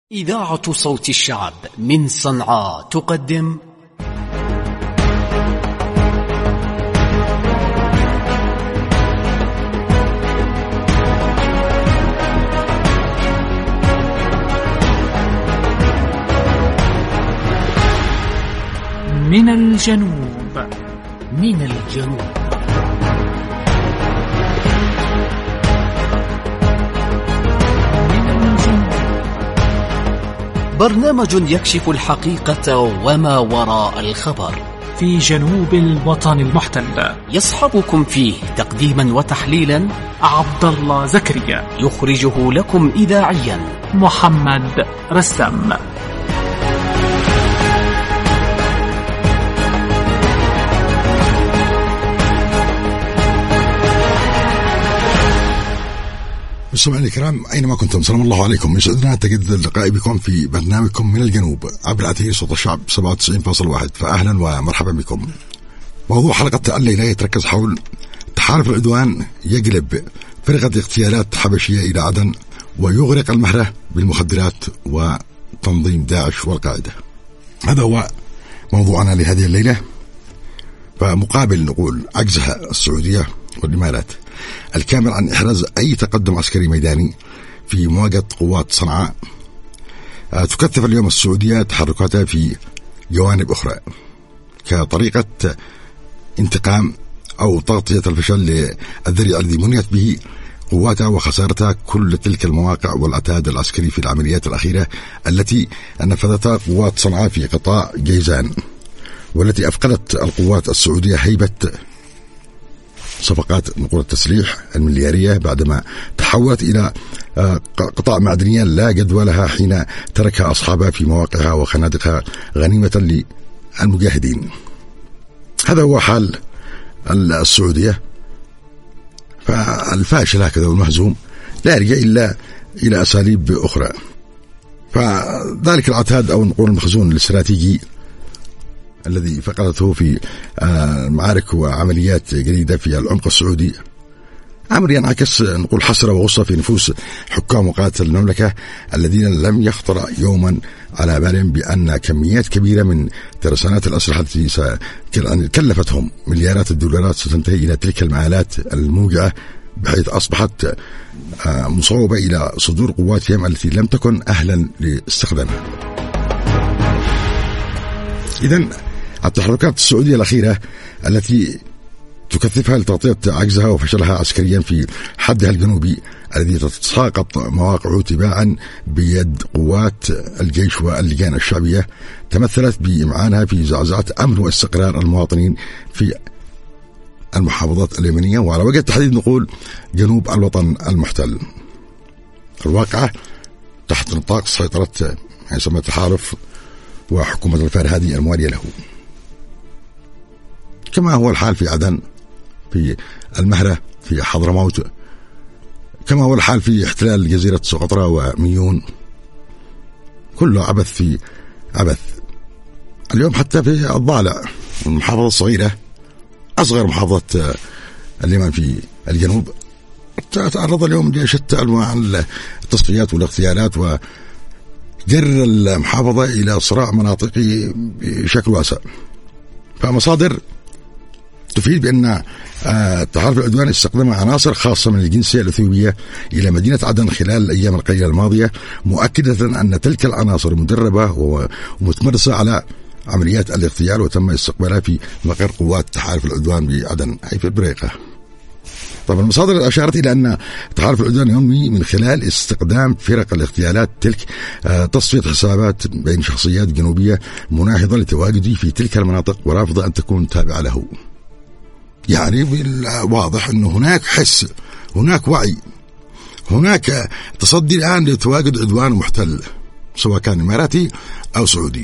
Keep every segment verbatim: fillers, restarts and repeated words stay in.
إذاعة صوت الشعب من صنعاء تقدم من الجنوب. من الجنوب برنامج يكشف الحقيقة وما وراء الخبر في جنوب الوطن المحتل. يصحبكم فيه تقديما وتحليلا عبد الله زكريا، يخرجه لكم إذاعيا محمد رسام. مستمعينا الكرام أينما كنتم، سلام الله عليكم. يسعدنا تجدد اللقاء بكم في برنامجكم من الجنوب عبر أثير صوت الشعب سبعة وتسعين فاصلة واحد، فأهلا ومرحبا بكم. موضوع حلقة الليلة يتركز حول تحالف العدوان يقلب فرقة اغتيالات حبشية إلى عدن ويغرق المهرة بالمخدرات وتنظيم داعش والقاعدة. هذا هو موضوعنا لهذه الليلة. فمقابل نقول عجزها السعودية والإمارات الكامل عن إحراز أي تقدم عسكري ميداني في مواجهة قوات صنعاء، تكثف اليوم السعودية تحركاتها في جوانب أخرى كطريقة انتقام أو تغطية الفشل للذريع الذي منيت به قواتها وخسارتها كل تلك المواقع والعتاد العسكري في العمليات الأخيرة التي نفذتها قوات صنعاء في قطاع جيزان، والتي أفقدت القوات السعودية هيبة صفقات نقول التسليح المليارية بعدما تحولت إلى قطاع معدنية لا جدوى لها حين تركها أصحابها في مواقعها وخنادقها غنيمة للمجاهدين. هذا هو حال السعودية. فالفاشل هكذا والمهزوم لا يرجع إلا إلى أساليب أخرى. فذلك العتاد أو نقول المخزون الاستراتيجي الذي فقدته في معارك وعمليات جديدة في العمق السعودي أمر ينعكس نقول حسرة وغصة في نفوس حكام وقادة المملكة الذين لم يخطر يوما على بالهم بأن كميات كبيرة من ترسانات الأسلحة التي كلفتهم مليارات الدولارات ستنتهي إلى تلك المآلات الموجعة، بحيث أصبحت مصوبة إلى صدور قواتهم التي لم تكن أهلا لاستخدامها. إذن التحركات السعودية الأخيرة التي تكثفها لتغطية عجزها وفشلها عسكريا في حدها الجنوبي الذي تتساقط مواقعه تباعا بيد قوات الجيش واللجان الشعبية تمثلت بإمعانها في زعزعة أمن واستقرار المواطنين في المحافظات اليمنية، وعلى وجه التحديد نقول جنوب الوطن المحتل، الواقعة تحت نطاق سيطرة ما يسمى التحالف وحكومة الفرهادي الموالية له، كما هو الحال في عدن، في المهرة، في حضرموت، كما هو الحال في احتلال جزيرة سقطرى وميون. كله عبث في عبث. اليوم حتى في الضالع المحافظة الصغيرة أصغر محافظة اليمن في الجنوب تعرض اليوم لشتى أنواع التصفيات والاغتيالات و جر المحافظة إلى صراع مناطقي بشكل واسع. فمصادر تفيد بأن تحالف العدوان استخدم عناصر خاصة من الجنسية الإثيوبية إلى مدينة عدن خلال الأيام القليلة الماضية، مؤكدة أن تلك العناصر مدربة ومتمرسة على عمليات الاغتيال وتم استقبالها في مقر قوات تحالف العدوان بعدن أي في البريقة. طبعا المصادر أشارت إلى أن تحالف العدوان ينمي من خلال استخدام فرق الاغتيالات تلك تصفية حسابات بين شخصيات جنوبية مناهضة لتواجده في تلك المناطق ورافضة أن تكون تابعة له. يعني واضح أنه هناك حس، هناك وعي، هناك تصدي الآن لتواجد عدوان محتل سواء كان إماراتي أو سعودي،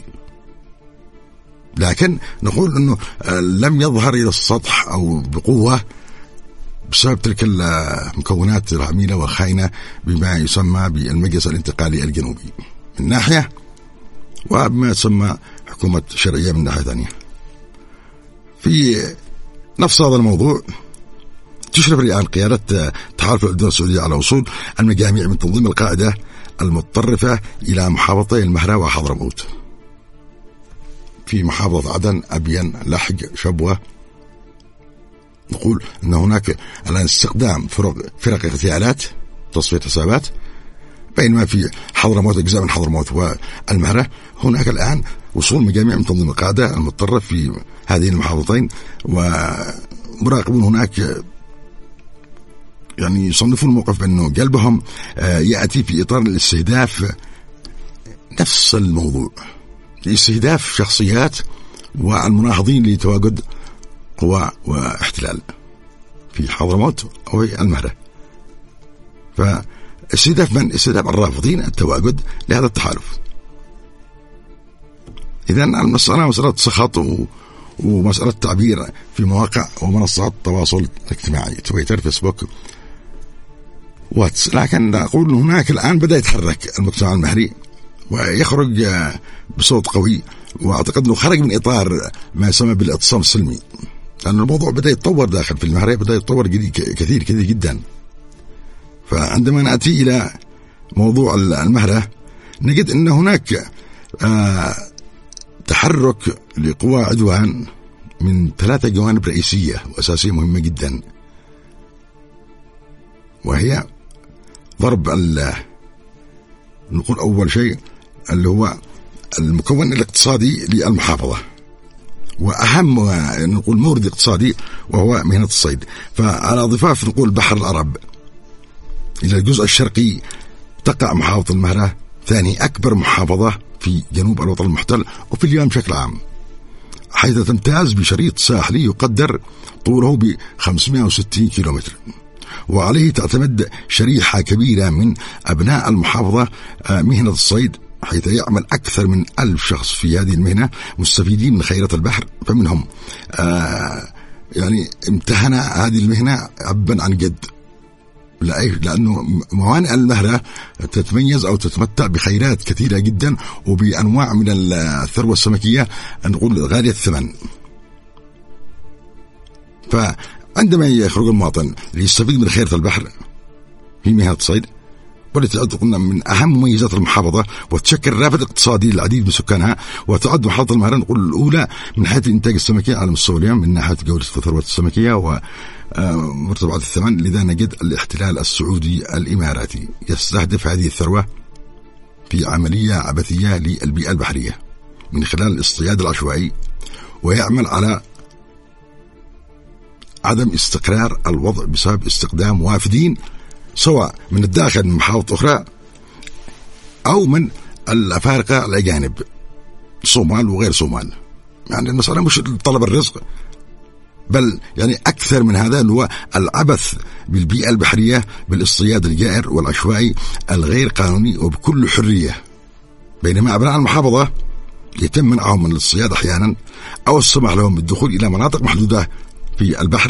لكن نقول أنه لم يظهر إلى السطح أو بقوة بسبب تلك المكونات العميلة والخائنة بما يسمى بالمجلس الانتقالي الجنوبي من ناحية، وبما يسمى حكومة شرعية من ناحية ثانية. في نفس هذا الموضوع تشرف الآن قيادة تحالف العدوان السعودية على وصول المجاميع من تنظيم القاعدة المتطرفة إلى محافظتي المهرة وحضرموت. في محافظة عدن، أبين، لحج، شبوة، نقول أن هناك الآن استخدام فرق, فرق اغتيالات تصفية حسابات، بينما في حضرموت أجزاء من حضرموت والمهرة هناك الآن وصول مجاميع من تنظيم القاعدة المتطرف في هذه المحافظتين، ومراقبون هناك يعني يصنفون الموقف بأنه قلبهم يأتي في إطار الاستهداف نفس الموضوع، استهداف شخصيات والمناهضين لتواجد قوى واحتلال في حضرموت أو المهرة. فاستهداف من؟ استهداف الرافضين التواجد لهذا التحالف. إذن المسألة مسألة سخط ومسألة تعبير في مواقع ومنصات التواصل الاجتماعي، تويتر، فيسبوك، واتس، لكن أقول هناك الآن بدأ يتحرك المجتمع المهري ويخرج بصوت قوي، وأعتقد أنه خرج من إطار ما يسمى بالاعتصام السلمي، لأن الموضوع بدأ يتطور داخل في المهرة، بدأ يتطور كثير كثير جدا. فعندما نأتي إلى موضوع المهرة نجد أن هناك آه تحرك لقوى عدوان من ثلاثة جوانب رئيسية وأساسية مهمة جدا، وهي ضرب نقول أول شيء اللي هو المكون الاقتصادي للمحافظة، وأهم نقول مورد اقتصادي وهو مهنة الصيد. فعلى ضفاف نقول بحر العرب إلى الجزء الشرقي تقع محافظة المهرة، ثاني أكبر محافظة في جنوب الوطن المحتل وفي اليمن بشكل عام، حيث تمتاز بشريط ساحلي يقدر طوله ب خمسمائة وستين كيلومتر، وعليه تعتمد شريحة كبيرة من أبناء المحافظة مهنة الصيد، حيث يعمل أكثر من ألف شخص في هذه المهنة مستفيدين من خيرات البحر. فمنهم آه يعني امتهن هذه المهنة عبا عن جد، لأنه موانئ المهرة تتميز أو تتمتع بخيرات كثيرة جدا وبأنواع من الثروة السمكية نقول غالية الثمن. فعندما يخرج المواطن ليستفيد من خيرة البحر في مهنة الصيد، والتي تعد قلنا من أهم مميزات المحافظة وتشكل رافد اقتصادي للعديد من سكانها، وتعد محافظة المهرة نقول الأولى من حيث الإنتاج السمكي على مستوى اليوم من ناحية جودة الثروة السمكية ومرتفعات الثمن. لذا نجد الاحتلال السعودي الإماراتي يستهدف هذه الثروة في عملية عبثية للبيئة البحرية من خلال الاصطياد العشوائي، ويعمل على عدم استقرار الوضع بسبب استخدام وافدين سواء من الداخل من محافظة أخرى أو من الأفارقة الأجانب، صومال وغير صومال. يعني المسألة مش طلب الرزق، بل يعني أكثر من هذا، اللي هو العبث بالبيئة البحرية بالاصطياد الجائر والعشوائي الغير قانوني وبكل حرية، بينما أبناء المحافظة يتم منعهم من الاصطياد أحيانا أو السمح لهم بالدخول إلى مناطق محدودة في البحر.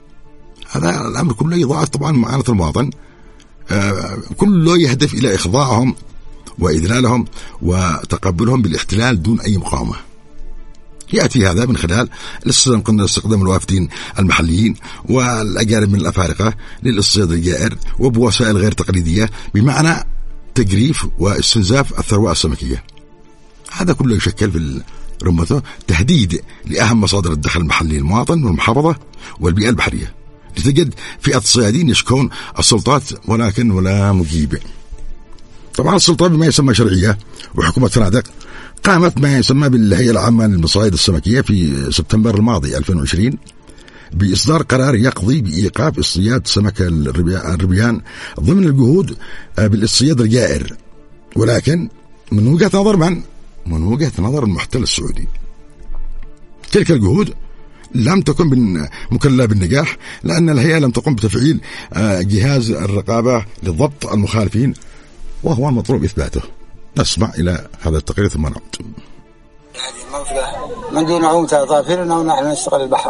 هذا الأمر كله يضاعف طبعا معاناة المواطن، آه كله يهدف إلى إخضاعهم وإذلالهم وتقبلهم بالاحتلال دون أي مقاومة. يأتي هذا من خلال الاستخدام قلنا استخدام الوافدين المحليين والأجانب من الأفارقة للاصطياد الجائر وبوسائل غير تقليدية، بمعنى تجريف واستنزاف الثروة السمكية. هذا كله يشكل في رمته تهديد لأهم مصادر الدخل المحلي للمواطن والمحافظة والبيئة البحرية. لتجد فئة الصيادين يشكون السلطات ولكن ولا مجيب. طبعا السلطات بما يسمى شرعية وحكومة فنادق قامت ما يسمى بالهيئة العامة للمصايد السمكية في سبتمبر الماضي ألفين وعشرين بإصدار قرار يقضي بإيقاف اصطياد سمك الربيان ضمن الجهود بالاصطياد الجائر، ولكن من وجهة نظر من؟ من وجهة نظر المحتل السعودي. تلك الجهود لم تكن مكللة بالنجاح، لأن الهيئة لم تقم بتفعيل جهاز الرقابة لضبط المخالفين، وهو المطلوب إثباته. نسمع إلى هذا التقرير ثم نعود. هذه المنطقة من دون عومة أظافرنا ونحن نشتغل البحر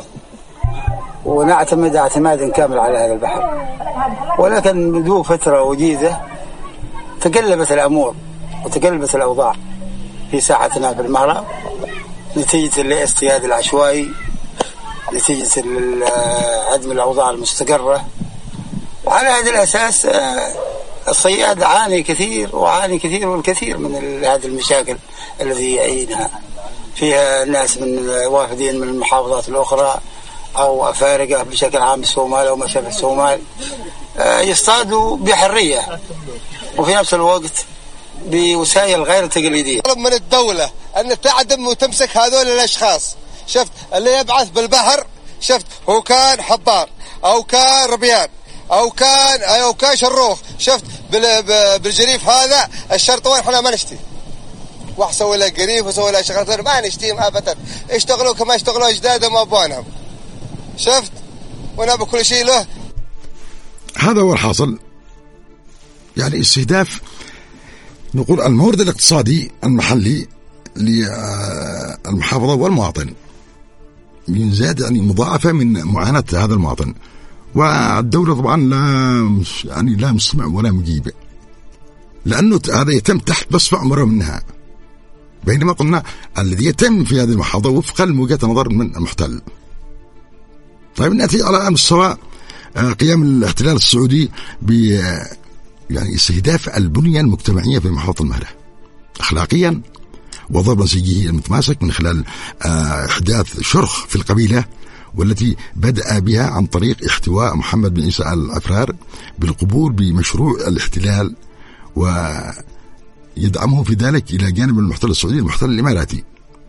ونعتمد اعتمادا كامل على هذا البحر، ولكن منذ فترة وجيزة تقلبت الأمور وتقلبت الأوضاع في ساحتنا في المهرة نتيجة الاصطياد العشوائي، نتيجة عدم الأوضاع المستقرة. وعلى هذا الأساس الصياد عاني كثير وعاني كثير والكثير من هذه المشاكل التي يعينها فيها الناس من وافدين من المحافظات الأخرى أو أفارقة بشكل عام الصومال أو ما شابه الصومال يصطادوا بحرية وفي نفس الوقت بوسائل غير تقليدية. طلب من الدولة أن تعدم وتمسك هذول الأشخاص، شفت اللي يبعث بالبحر، شفت هو كان حبار أو كان ربيان أو كان أو كان شروخ، شفت بالجريف هذا الشرط وين احنا ما نشتي واحد سوي له قريف وسوي له شغلات ما نشتيهم أبدا، يشتغلوا كما يشتغلوا أجدادهم وأبوانهم، شفت ونبي كل شيء له. هذا هو الحاصل، يعني استهداف نقول المورد الاقتصادي المحلي للمحافظة والمواطن من زاد يعني مضاعفة من معاناة هذا المواطن، والدولة طبعا لا يعني لا مستمع ولا مجيب، لأنه هذا يتم تحت بس عمره منها، بينما قلنا الذي يتم في هذه المحافظة وفقا لوجهة نظر من المحتل. طيب نأتي على مستوى قيام الاحتلال السعودي ب يعني استهداف البنية المجتمعية في محافظة المهرة أخلاقيا وضرب نسيجه المتماسك من خلال إحداث شرخ في القبيلة، والتي بدأ بها عن طريق احتواء محمد بن عيسى العفرار بالقبول بمشروع الاحتلال ويدعمه في ذلك إلى جانب المحتل السعودي المحتل الإماراتي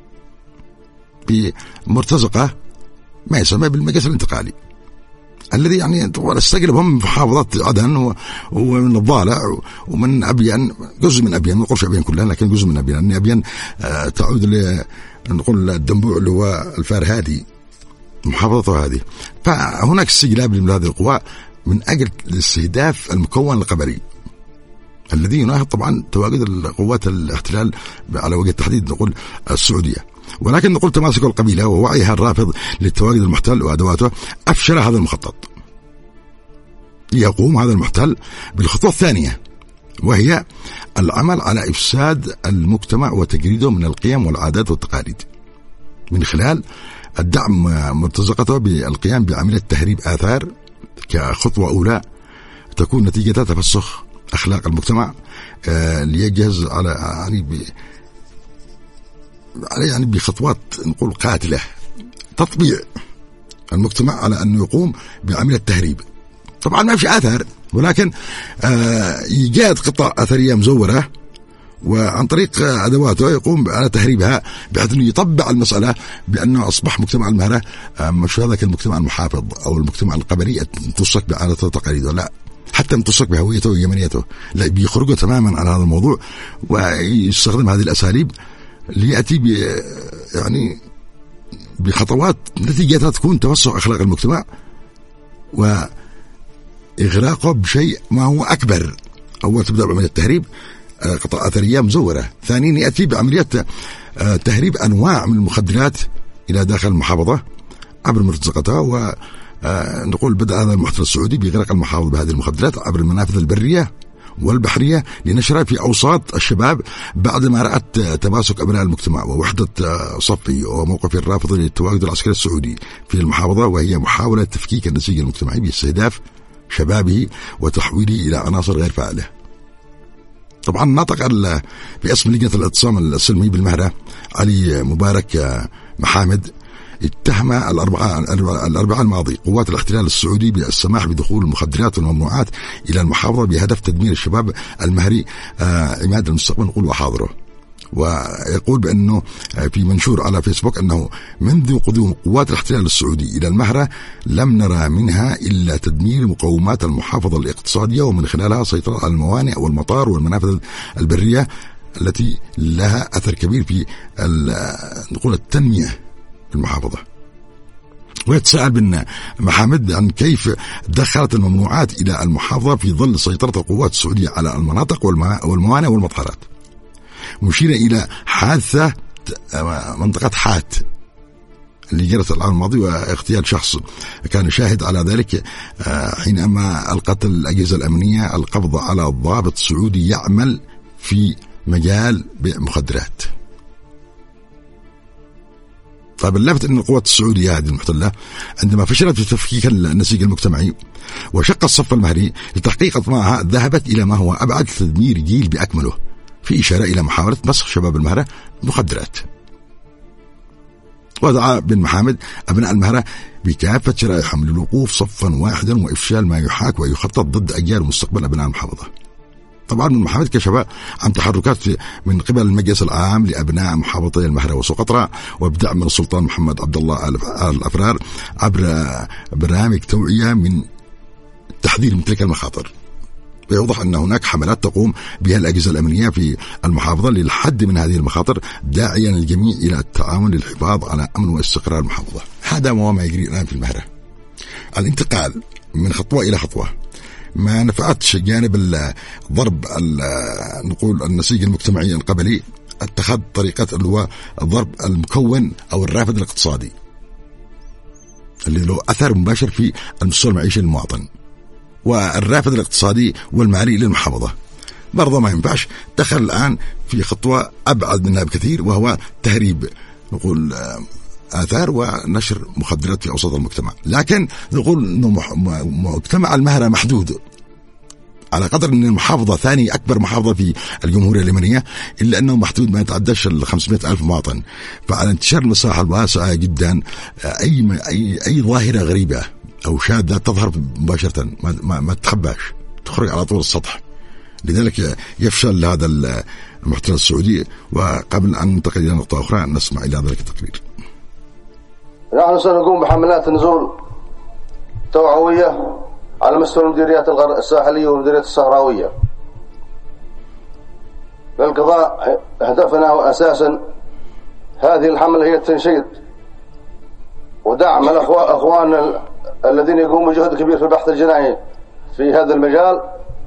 بمرتزقة ما يسمى بالمجلس الانتقالي، الذي يعني استقلب هم محافظة عدن ومن الضالع ومن أبيان، جزء من أبيان، ما نقولش أبيان كلها لكن جزء من أبيان، لأن أبيان تعود ل نقول الدنبوع اللي هو الفارهادي محافظته هذه. فهناك استجلاب لهذه القوى من أجل الاستهداف المكون القبلي الذي يناهض طبعا تواجد القوات الاحتلال على وجه التحديد نقول السعودية، ولكن نقول تماسك القبيلة ووعيها الرافض للتواجد المحتل وأدواته أفشل هذا المخطط. يقوم هذا المحتل بالخطوة الثانية، وهي العمل على إفساد المجتمع وتجريده من القيم والعادات والتقاليد من خلال الدعم مرتزقته بالقيام بعملية تهريب آثار كخطوة أولى تكون نتيجتها تفسخ أخلاق المجتمع آه ليجهز على يعني ب يعني بخطوات نقول قاتلة تطبيع المجتمع على أنه يقوم بعملية تهريب. طبعا ما في آثار، ولكن آه إيجاد قطع أثرية مزورة وعن طريق أدواته يقوم على تهريبها بحيث أنه يطبع المسألة بأنه أصبح مجتمع المهرة مش هذاك المجتمع المحافظ أو المجتمع القبلي تمسك بعادته وتقاليده، لا، حتى تمسك بهويته ويمنيته، لا، بيخرجوا تماما عن هذا الموضوع ويستخدم هذه الأساليب ليأتي ب يعني بخطوات نتيجتها تكون توسع أخلاق المجتمع وإغراقه بشيء ما هو أكبر. أول تبدأ بعملية التهريب قطع أثرية مزورة، ثانيا يأتي بعملية تهريب أنواع من المخدرات إلى داخل المحافظة عبر مرتزقتها، ونقول بدأ هذا المحتل السعودي بإغراق المحافظة بهذه المخدرات عبر المنافذ البرية والبحرية لنشرها في أوساط الشباب بعدما رأت تماسك أبناء المجتمع ووحدة صفي وموقف الرافض للتواجد العسكري السعودي في المحافظة، وهي محاولة تفكيك النسيج المجتمعي باستهداف شبابه وتحويله إلى عناصر غير فاعلة. طبعا نطق باسم لجنة الاعتصام السلمي بالمهرة علي مبارك محامد اتهم الأربعاء الأربعاء الماضي قوات الاحتلال السعودي بالسماح بدخول المخدرات والممنوعات إلى المحافظة بهدف تدمير الشباب المهري عماد المستقبل نقول وحاضره. ويقول بأنه في منشور على فيسبوك أنه منذ قدوم قوات الاحتلال السعودي إلى المهرة لم نرى منها إلا تدمير مقومات المحافظة الاقتصادية ومن خلالها سيطرة على الموانئ والمطار والمنافذ البرية التي لها أثر كبير في نقول التنمية في المحافظة. ويتساءل بن محمد عن كيف دخلت الممنوعات إلى المحافظة في ظل سيطرة القوات السعودية على المناطق والموانئ والمطارات، مشيرا إلى حادثة منطقة حات اللي جرت العام الماضي واغتيال شخص كان شاهد على ذلك حينما ألقت الأجهزة الأمنية القبض على ضابط سعودي يعمل في مجال بيع مخدرات. طيب اللافت أن القوات السعودية هذه المحتلة عندما فشلت في تفكيك النسيج المجتمعي وشق الصف المهري لتحقيق أطماعها ذهبت إلى ما هو أبعد تدمير جيل بأكمله، في إشارة إلى محاولة مسخ شباب المهرة مخدرات. ودعا بن محمد أبناء المهرة بكافة شرائحهم للوقوف صفا واحدا وإفشال ما يحاك ويخطط ضد أجيال مستقبل أبناء المحافظة. طبعا بن محمد كشف عن تحركات من قبل المجلس العام لأبناء محافظتي المهرة وسقطرى وبدعم من السلطان محمد عبد الله الأفرار عبر برامج توعية من تحذير من تلك المخاطر. ويوضح أن هناك حملات تقوم بها الأجهزة الأمنية في المحافظة للحد من هذه المخاطر، داعيا الجميع إلى التعاون للحفاظ على أمن واستقرار المحافظة. هذا ما يجري الآن في المهرة، الانتقال من خطوة إلى خطوة. ما نفعتش جانب الضرب نقول النسيج المجتمعي القبلي، اتخذ طريقة اللي هو الضرب المكون أو الرافد الاقتصادي اللي له أثر مباشر في المستوى المعيشي للمواطن، والرافد الاقتصادي والمالي للمحافظة برضه ما ينفعش. دخل الآن في خطوة أبعد منها بكثير، وهو تهريب نقول آثار ونشر مخدرات في أوسط المجتمع. لكن نقول أنه مجتمع المهرة محدود على قدر أن المحافظة ثاني أكبر محافظة في الجمهورية اليمنية، إلا أنه محدود ما يتعداش ال خمسمائة ألف مواطن. فعلى انتشار المساحة الواسعة جدا أي أي أي ظاهرة غريبة أو شاذة تظهر مباشرة، ما, ما, ما تخباش، تخرج على طول السطح. لذلك يفشل هذا المحتل السعودي. وقبل أن ننتقل إلى نقطة أخرى نسمع إلى ذلك التقرير. نحن سنقوم بحملات نزول توعوية على مستوى المديريات الساحلية والمديريات الصحراوية للقضاء. هدفنا أساسا هذه الحملة هي التنشيط ودعم الأخوان الذين يقوموا بجهد كبير في البحث الجنائي في هذا المجال،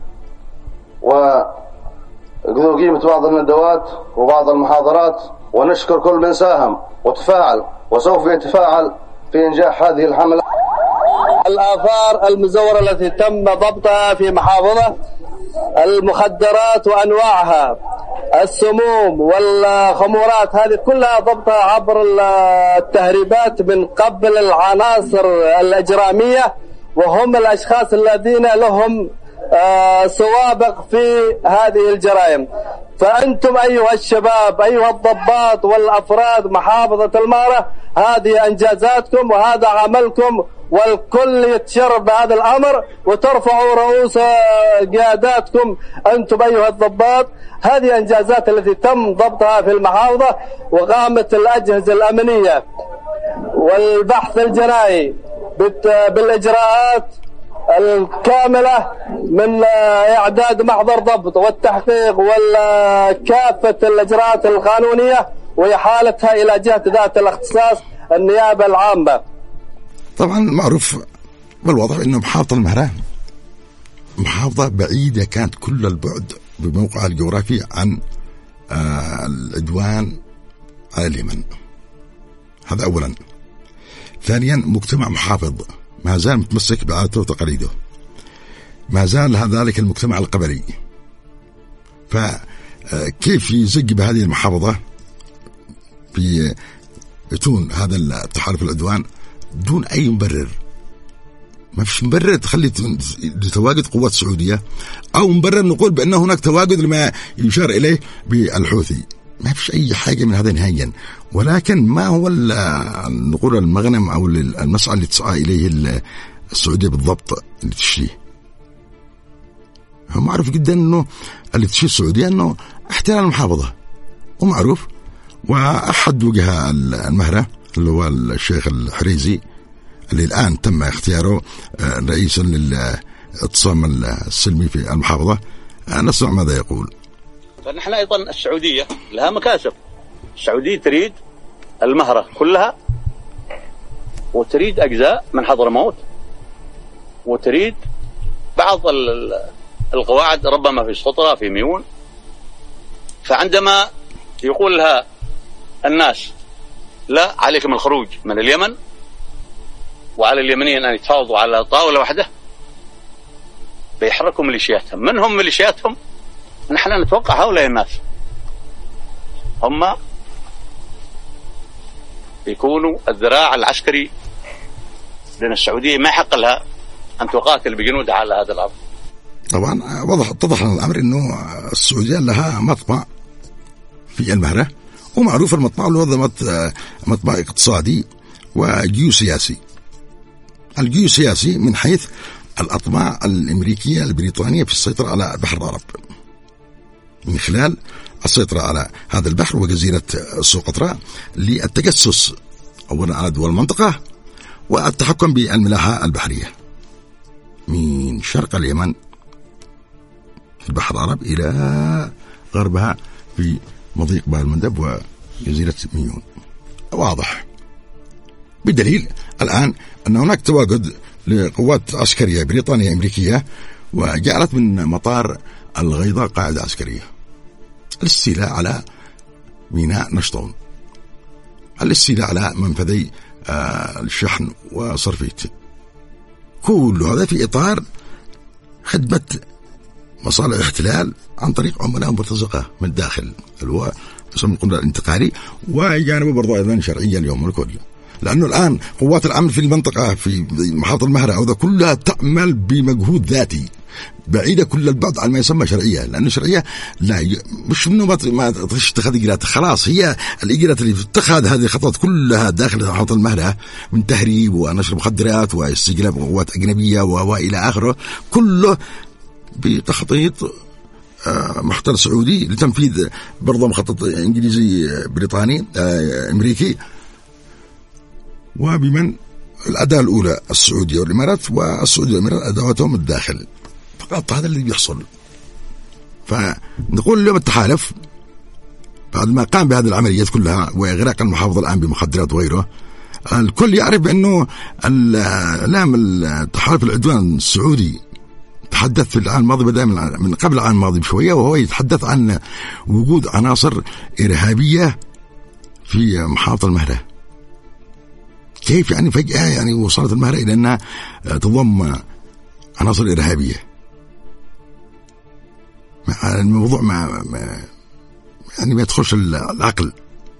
وقيمة بعض الندوات وبعض المحاضرات، ونشكر كل من ساهم وتفاعل وسوف يتفاعل في إنجاح هذه الحملة. الآثار المزورة التي تم ضبطها في محافظة، المخدرات وأنواعها، السموم والخمورات، هذه كلها ضبطها عبر التهريبات من قبل العناصر الإجرامية، وهم الأشخاص الذين لهم سوابق في هذه الجرائم. فأنتم أيها الشباب أيها الضباط والأفراد محافظة المهرة، هذه إنجازاتكم وهذا عملكم، والكل يتشرف بهذا الأمر، وترفعوا رؤوس قياداتكم أنتم أيها الضباط. هذه إنجازات التي تم ضبطها في المحافظة، وقامت الأجهزة الأمنية والبحث الجنائي بالإجراءات الكاملة من إعداد محضر ضبط والتحقيق وكافة الإجراءات القانونية، وإحالتها إلى جهة ذات الاختصاص النيابة العامة. طبعا معروف بالواضح أنه محافظة المهرة محافظة بعيدة كانت كل البعد بموقعها الجغرافي عن العدوان على اليمن. هذا أولا. ثانيا مجتمع محافظ ما زال متمسك بعادته وتقاليده، ما زال ذلك المجتمع القبلي. فكيف يزج بهذه المحافظة في يتون هذا التحالف العدوان دون أي مبرر؟ ما فيش مبرر تخلي لتواجد قوات سعودية، أو مبرر نقول بأن هناك تواجد لما يشار إليه بالحوثي. ما فيش أي حاجة من هذا نهائيا. ولكن ما هو نقول المغنم أو المسعى اللي تسعى إليه السعودية بالضبط اللي تشتريه؟ هو معروف جدا أنه اللي تشتري السعودية أنه احتلال المحافظة ومعروف. وأحد وجهاء المهرة اللي هو الشيخ الحريزي اللي الآن تم اختياره رئيسا للاعتصام السلمي في المحافظة، نسمع ماذا يقول. فنحن أيضا السعودية لها مكاسب. السعودية تريد المهرة كلها، وتريد أجزاء من حضرموت، وتريد بعض القواعد ربما في سقطرى في ميون. فعندما يقول لها الناس لا عليكم الخروج من اليمن، وعلى اليمنيين أن يتفاوضوا على طاولة واحدة، بيحركوا ميليشياتهم. من هم ميليشياتهم؟ نحن نتوقع هؤلاء الناس هم يكونوا الذراع العسكري، لأن السعودية ما يحق لها أن تقاتل بجنودها على هذا الأرض. طبعا وضح اتضح لنا الأمر أنه السعودية لها مطمع في المهرة، ومعروف المطمع له مطمع اقتصادي وجيوسياسي. الجيوسياسي من حيث الأطماع الأمريكية البريطانية في السيطرة على بحر العرب من خلال السيطرة على هذا البحر وجزيرة سقطرى للتجسس أولا على دول المنطقة والتحكم بالملاحة البحرية من شرق اليمن في البحر العرب إلى غربها في مضيق باب المندب وجزيرة ميون. واضح بالدليل الآن أن هناك تواجد لقوات عسكرية بريطانية أمريكية، وجعلت من مطار الغيضاء قاعدة عسكرية الاستيلاء على ميناء نشطون، الاستيلاء على منفذي الشحن وصرفيت. كل هذا في إطار خدمة مصالح الاحتلال عن طريق عملاء مرتزقة من الداخل اللي هو يسمى القناة الانتقالي، وجانبه برضو أيضا شرعية اليوم الكل، لأنه الآن قوات الأمن في المنطقة في محافظة المهرة أو كلها تعمل بمجهود ذاتي بعيدة كل البعد عن ما يسمى شرعية، لأنه شرعية لا ي... مش إنه ما تتخذ إجراءات، خلاص هي الإجراءات اللي تتخذ هذه الخطوات كلها داخل محافظة المهرة من تهريب ونشر مخدرات واستجلاب قوات أجنبية وإلى آخره، كله بتخطيط محتل سعودي لتنفيذ برضه مخطط إنجليزي بريطاني أمريكي، وبمن الأداة الأولى السعودية والإمارات، والسعودية والإمارات أدواتهم الداخل فقط. هذا اللي بيحصل. فنقول اليوم التحالف بعد ما قام بهذه العمليات كلها وإغراق المحافظة الآن بمخدرات وغيره، الكل يعرف أنه الإعلام التحالف العدوان السعودي تحدث في العام الماضي بدأ من قبل العام الماضي بشوية، وهو يتحدث عن وجود عناصر إرهابية في محافظة المهرة. كيف يعني فجأة يعني وصلت المهرة إلى أنها تضم عناصر إرهابية؟ الموضوع ما يعني ما يدخلش العقل.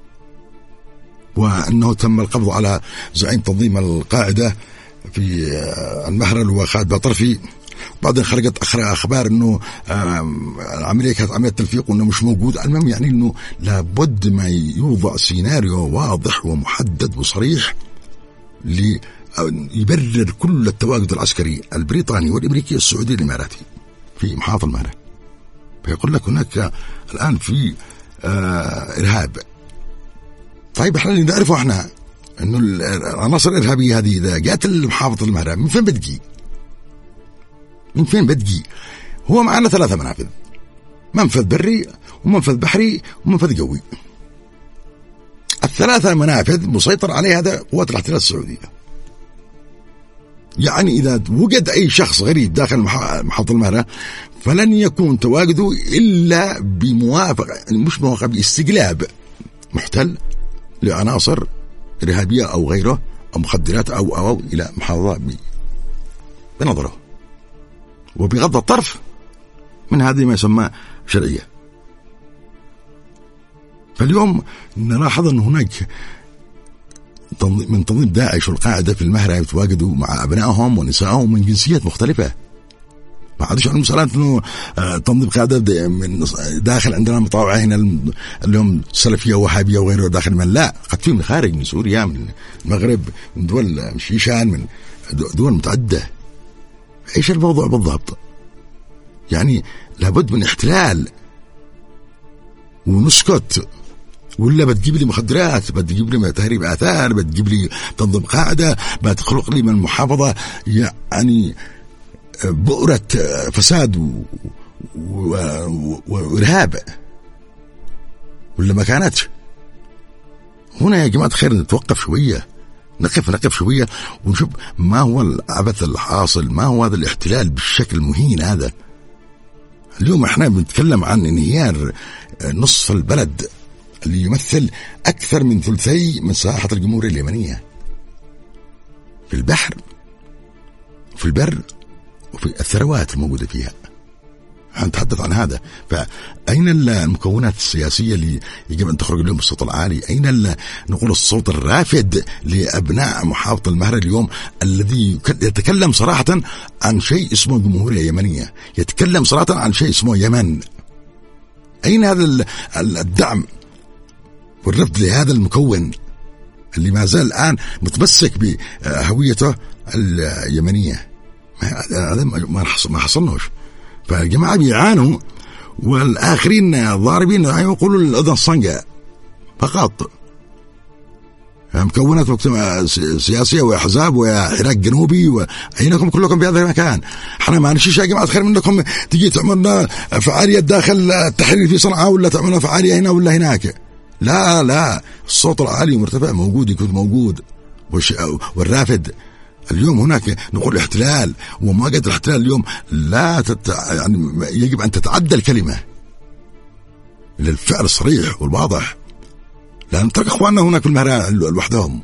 وأنه تم القبض على زعيم تنظيم القاعدة في المهرة اللي هو خالد باطرفي، بعدين خرجت أخبار أنه العملية كانت عملية تلفيق وأنه مش موجود. المهم يعني أنه لابد ما يوضع سيناريو واضح ومحدد وصريح ليبرر كل التواجد العسكري البريطاني والأمريكي السعودي الإماراتي في محافظة المهرة. فيقول لك هناك الآن في آه إرهاب. طيب احنا اللي نعرفه احنا انه العناصر الإرهابية هذه إذا جاءت المحافظة المهرة من فين بتجي؟ من فين بتجي؟ هو معنا ثلاثة منافذ، منفذ بري ومنفذ بحري ومنفذ جوي. الثلاثة منافذ مسيطر عليها هذا قوات الاحتلال السعودية. يعني إذا وجد أي شخص غريب داخل محافظة المهرة فلن يكون تواجده إلا بموافقة، مش موافقة، باستجلاب محتل لعناصر إرهابية أو غيره أو مخدرات أو أو, أو إلى محافظة بنظره وبغض الطرف من هذه ما يسمى شرعية. فاليوم نلاحظ أن هناك من تنظيم داعش والقاعدة في المهرة يتواجدوا مع أبنائهم ونسائهم من جنسيات مختلفة. ما عادش عندهم مسألة إنه تنظيم قاعدة من داخل عندنا مطاوعة هنا اليوم سلفية وهابية وغيره داخل، من لا قد فيهم من خارج، من سوريا، من المغرب، من دول شيشان، من دول متعددة. إيش الموضوع بالضبط؟ يعني لابد من احتلال ونسكت، ولا بتجيب لي مخدرات، بتجيب لي تهريب آثار، بتجيب لي تنظيم قاعدة، بتخلق لي من المحافظة يعني بؤرة فساد وإرهاب، ولا ما كانت. هنا يا جماعة خير نتوقف شوية، نقف نقف شوية ونشوف ما هو العبث الحاصل، ما هو هذا الاحتلال بالشكل المهين هذا. اليوم احنا بنتكلم عن انهيار نصف البلد اللي يمثل أكثر من ثلثي مساحة الجمهورية اليمنية، في البحر، في البر، وفي الثروات الموجودة فيها. نتحدث عن هذا. فأين المكونات السياسية اللي يجب أن تخرج اليوم بالصوت العالي؟ أين نقول الصوت الرافد لأبناء محافظة المهرة اليوم الذي يتكلم صراحة عن شيء اسمه جمهورية يمنية، يتكلم صراحة عن شيء اسمه يمن؟ أين هذا الدعم والرفض لهذا المكون اللي ما زال الآن متمسك بهويته اليمنية؟ هذا ما حصلناش. فالجماعة بيعانوا والآخرين ضاربين يقولوا الأذن صنقة فقط. مكونات سياسية وأحزاب وعراق جنوبي وأينكم كلكم في هذا المكان. احنا ما نشيش يا جماعة خير منكم تجي تعملنا فعالية داخل التحرير في صنعاء ولا تعملنا فعالية هنا ولا هناك. لا لا، الصوت العالي مرتفع موجود، يكون موجود. والرافد اليوم هناك نقول احتلال وما قد الاحتلال اليوم لا تت... يعني يجب أن تتعدى الكلمة للفعل الصريح والواضح. لا نترك أخواننا هناك في المهرة لوحدهم.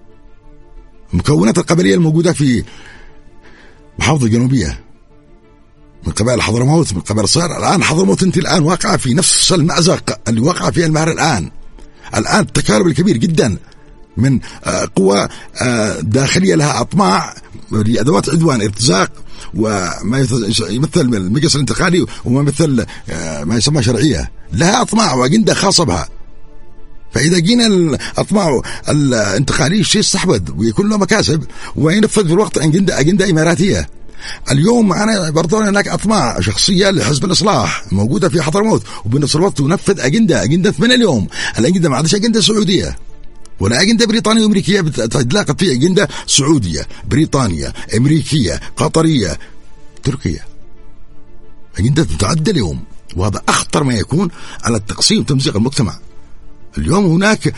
المكونات القبلية الموجودة في محافظة الجنوبية من قبائل حضرموت، من قبائل صار، الآن حضرموت انت الآن واقعة في نفس المأزق اللي واقعة فيها المهرة الآن. الآن التكالب الكبير جدا من قوى داخلية لها أطماع لأدوات عدوان ارتزاق وما يمثل المجلس الانتقالي وما يمثل ما يسمى شرعية، لها أطماع وأجندة خاصة بها. فإذا جينا الأطماع الانتقالية شيء يستحبذ ويكون له مكاسب وينفذ في الوقت أجندة أجندة إماراتية. اليوم أنا برضه هناك أطماع شخصية لحزب الإصلاح موجودة في حضرموت وبنفس الوقت تنفذ أجندة أجندة من اليوم. الأجندة ما عادش أجندة سعودية ولا أجندة بريطانية وأمريكية بتتلاقى في أجندة سعودية بريطانية أمريكية قطرية تركيا. أجندة تتعدى اليوم، وهذا أخطر ما يكون على التقسيم وتمزيق المجتمع. اليوم هناك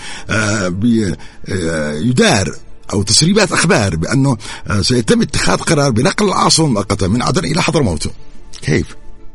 يدار أو تسريبات أخبار بأنه سيتم اتخاذ قرار بنقل العاصمة المؤقتة من عدن إلى حضرموت. كيف؟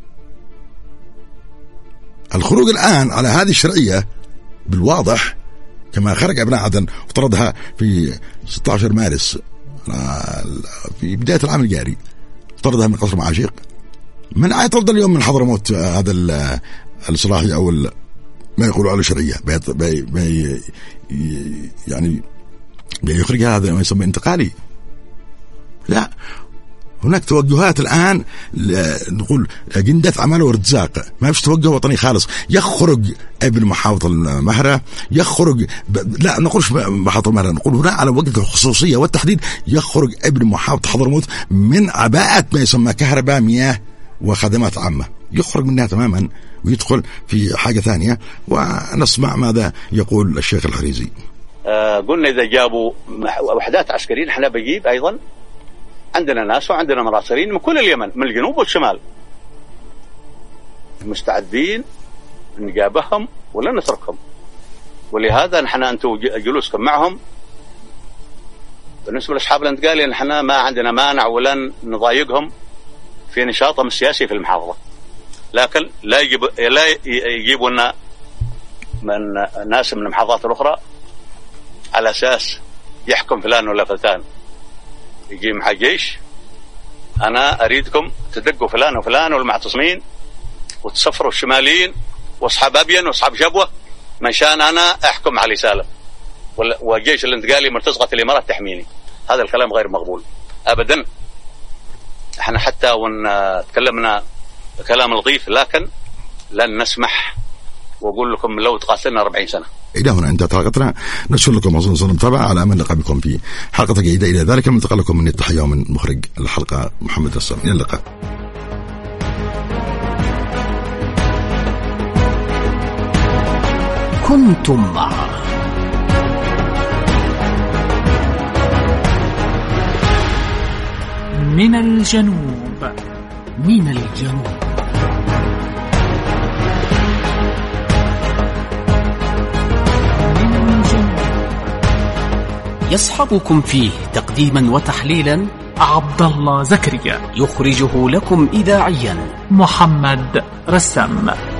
الخروج الآن على هذه الشرعية بالواضح كما خرج أبناء عدن وطردها في ستة عشر مارس في بداية العام الجاري، طردها من قصر معاشيق. من عاد طرد اليوم من حضرموت هذا الإصلاحي أو ما يقولوا على شرعية بي بي يعني بيخرج هذا ما يسمى انتقالي. لا، هناك توجهات الآن نقول أجندة عمل وارتزاق، ما فيش توجه وطني خالص. يخرج ابن محافظة المهرة، يخرج ب... لا نقولش محافظة المهرة، نقول هنا على وجه الخصوصية والتحديد، يخرج ابن محافظة حضرموت من عباءة ما يسمى كهرباء مياه وخدمات عامة، يخرج منها تماما ويدخل في حاجة ثانية. ونسمع ماذا يقول الشيخ الحريزي. آه قلنا إذا جابوا وحدات عسكريين احنا بجيب أيضا عندنا ناس وعندنا مراسلين من كل اليمن من الجنوب والشمال مستعدين نجابهم ولا نتركهم. ولهذا نحن أنتم جلوسكم معهم بالنسبة لأصحاب الانتقالية نحن ما عندنا مانع ولن نضايقهم في نشاطهم السياسي في المحافظة، لكن لا يجيب لا يجيبوا لنا من ناس من المحافظات الأخرى على أساس يحكم فلان ولا فلان. يجي مع جيش أنا أريدكم تدقوا فلان وفلان والمعتصمين وتصفروا الشماليين وأصحاب أبين وأصحاب جبوة منشان أنا أحكم علي سالم والجيش الانتقالي مرتزقة الإمارات تحميني. هذا الكلام غير مقبول أبدا. احنا حتى ونتكلمنا كلام لطيف لكن لن نسمح. وأقول لكم لو تقاتلنا أربعين سنة. إلى هنا انتهت حلقتنا، نشكر لكم حسن المتابعة على أمل لقاء بكم في حلقة جيدة. إلى ذلك منتقل لكم من التحية ومن مخرج الحلقة محمد رسام. إلى اللقاء. كنتم مع من الجنوب من الجنوب يصحبكم فيه تقديما وتحليلا عبد الله زكريا، يخرجه لكم إذاعيا محمد رسام.